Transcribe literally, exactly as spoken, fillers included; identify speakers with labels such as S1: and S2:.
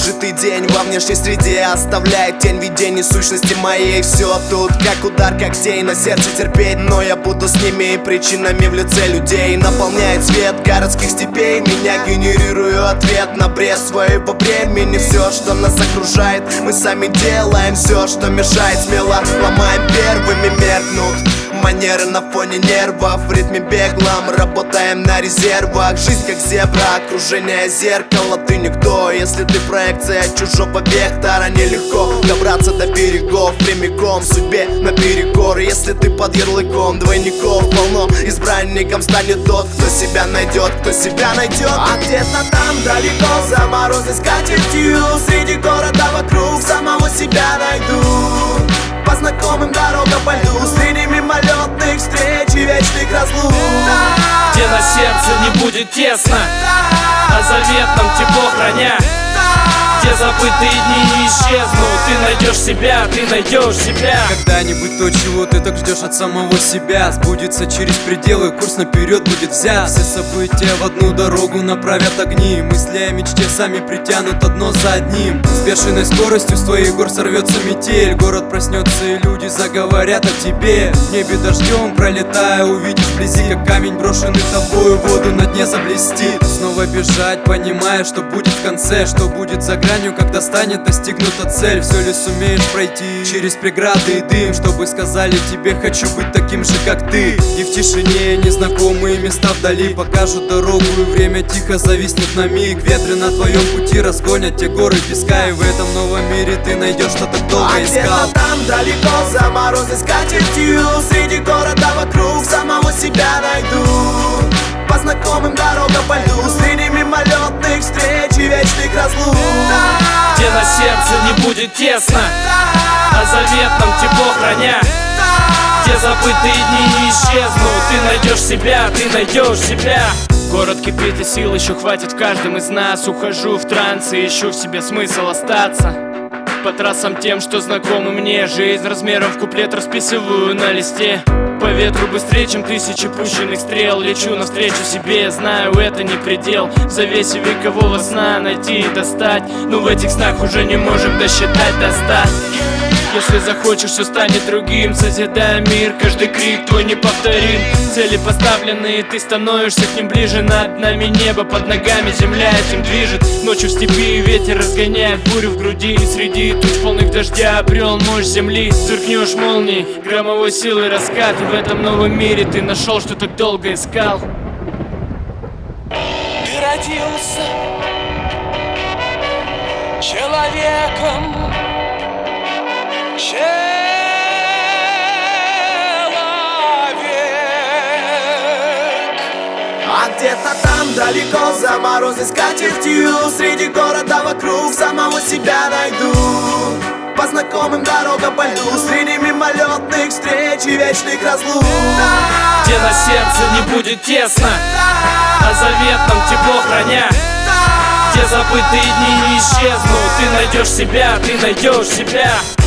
S1: Прожитый день во внешней среде оставляет тень видений сущности моей. Все тут как удар когтей, на сердце терпеть, но я буду с ними и причинами в лице людей. Наполняет свет городских степей, меня генерирую ответ на бред своего времени. Все, что нас окружает, мы сами делаем. Все, что мешает, смело ломаем первыми. Меркнут манеры на фоне нервов, в ритме беглом работаем на резервах. Жизнь как зебра, окружение зеркало. Ты никто, если ты проекция чужого вектора. Нелегко добраться до берегов прямиком, судьбе наперекор. Если ты под ярлыком двойников полно, избранником станет тот, кто себя найдет, кто себя найдет. А где-то там далеко, за морозной скатертью, среди города вокруг самого себя найду. По знакомым дорогам пойду, среди мимолетных встреч и вечных разлук.
S2: Где на сердце не будет тесно, а заветном тепло храня. Где забытые дни не исчезнут, ты найдешь себя, ты найдешь себя.
S3: Когда-нибудь то, чего ты так ждешь от самого себя, сбудется через пределы, курс наперед будет взят. Все события в одну дорогу направят огни, мысли о мечте сами притянут одно за одним. С бешеной скоростью с твоих гор сорвется метель, город проснется и люди заговорят о тебе. В небе дождем пролетая, увидишь вблизи, как камень, брошенный тобою в воду, на дне заблестит. Снова бежать, понимая, что будет в конце, что будет за гранью, когда станет достигнута цель. Все ли сумеешь пройти через преграды и дым, чтобы сказали тебе: хочу быть таким же, как ты. И в тишине незнакомые места вдали покажут дорогу, и время тихо зависнет на миг. Ветры на твоем пути разгонят те горы песка, и в этом новом мире ты найдешь, что так долго
S1: а
S3: искал.
S1: А где-то там далеко, за морозной скатертью, среди города вокруг самого себя найду. По знакомым дорогам пойду, среди мимолетных встреч и вечных разлук.
S2: Где на сердце не будет тесно, а заветном тепло храня. Где забытые дни не исчезнут, ты найдешь себя, ты найдешь себя. Город кипит и сил еще хватит в каждом из нас. Ухожу в транс и ищу в себе смысл остаться. По трассам тем, что знакомы мне, жизнь размером в куплет расписываю на листе. По ветру быстрее, чем тысячи пущенных стрел, лечу навстречу себе, знаю, это не предел. В завесе векового сна найти и достать, но в этих снах уже не можем досчитать до ста. Если захочешь, все станет другим, созидая мир, каждый крик твой неповторим. Цели поставленные, ты становишься к ним ближе. Над нами небо, под ногами земля этим движет. Ночью в степи ветер разгоняет бурю в груди, и среди туч полных дождя обрел мощь земли. Сверкнешь молнией, громовой силы раскат, и в этом новом мире ты нашел, что так долго искал.
S4: Ты родился человеком, человек.
S1: А где-то там далеко, за морозной скатертью, среди города вокруг самого себя найду. По знакомым дорогам пойду, среди мимолетных встреч и вечных разлук.
S2: Где на сердце не будет тесно, а заветном тепло храня. Где забытые дни не исчезнут, ты найдешь себя, ты найдешь себя.